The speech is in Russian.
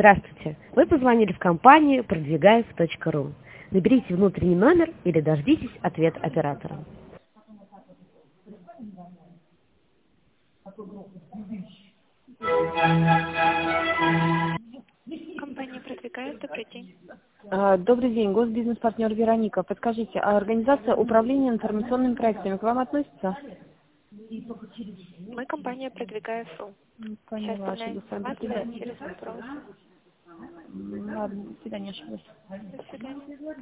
Здравствуйте. Вы позвонили в компанию продвигаев.ру. Наберите внутренний номер или дождитесь ответ оператора. Компания «Продвигает». Добрый день. Добрый день, госбизнес-партнер Вероника. Подскажите, а организация управления информационными проектами к вам относится? Мы компания «Продвигаев.ру». Вся Поняла, остальная ошиблась с вами. До информация через вопрос. свидания. Ладно, до свидания, ошиблась. До свидания.